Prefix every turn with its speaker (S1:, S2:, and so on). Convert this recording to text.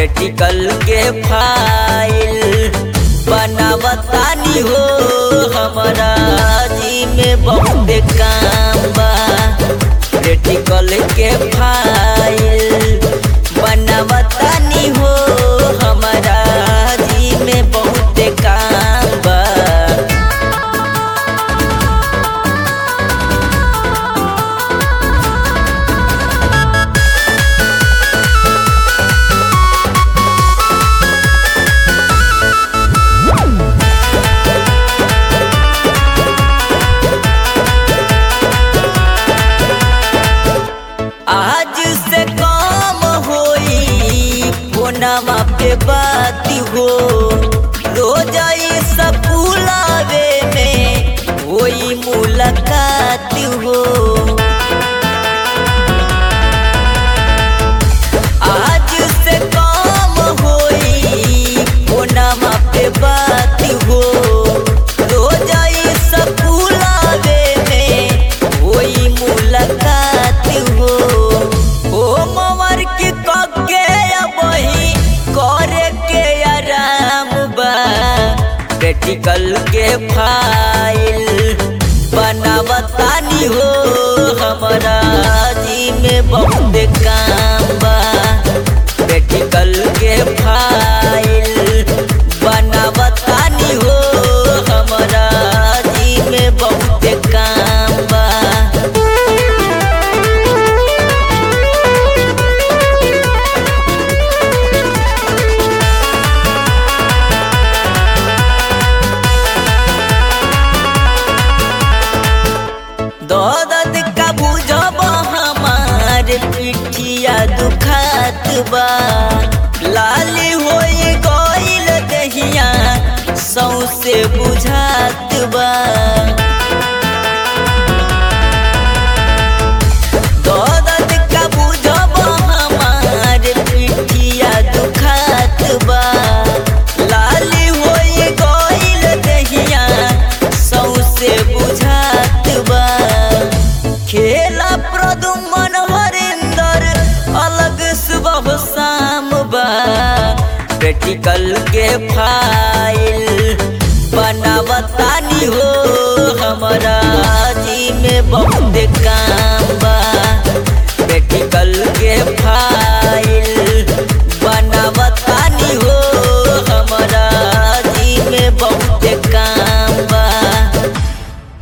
S1: Practical के file बनावतानी हो हमारा जी में बहुत काम बा। प्रैक्टिकल के फाइल बनावतानी हो हमारा जी में बहुत काम बा। आज से काम होई फोनमा पे बात हो, रोज स्कूलावे में होई मुलाकात हो। आज से काम होई फोनमा पे बात हो, रोज स्कूलावे में होई मुलाकात हो। होमवर्क कके अबही करे के आराम बा। प्रैक्टिकल के फाइल बनावतानी हो हमारा जी में बहुत काम बा। प्रैक्टिकल के फाइल बनावतानी हो हमारा जी में बहुत काम बा। दर्द का बुझब हमार पिठिया दुखात बा। लाली होई गइल दहिया सौसे बुझात बा। दर्द का बुझब हमार पिठिया दुखात बा। लाली होई गइल दहिया सौसे बुझात बा। खेला प्रदुमन हरिंदर अलग सुबह शाम बा। प्रैक्टिकल के फाइल बनावतानी हो हमारा